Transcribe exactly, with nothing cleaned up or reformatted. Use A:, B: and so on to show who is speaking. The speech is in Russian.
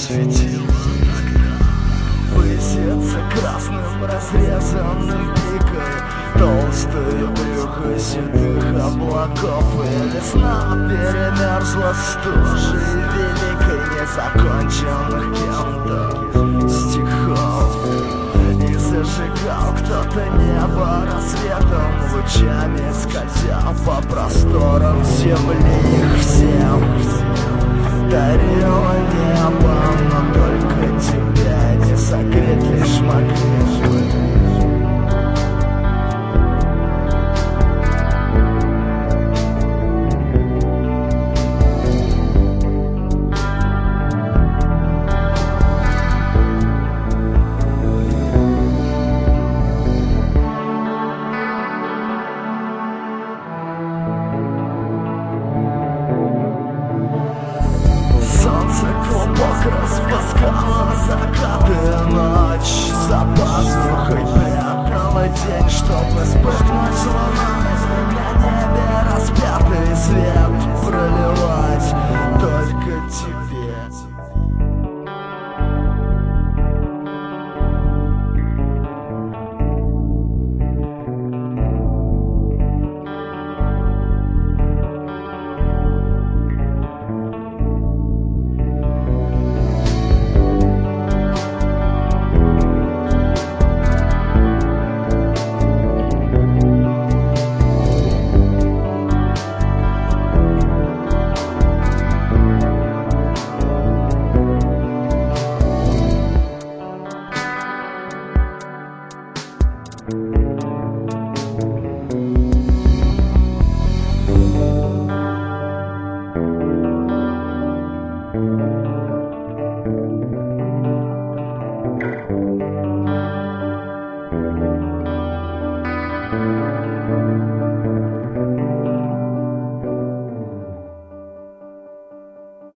A: светило высится красным разрезанным пикой, толстые брюхо седых облаков, и весна перемерзла стужей великой незаконченных кем-то стихов. И зажигал кто-то небо рассветом, лучами скользя по просторам земли. Их всем дарило небо, но только тебя не согреть лишь могли бы. Солнце клубок распускало закаты, ночь за пазухой прятала день, чтобы спрятать луна.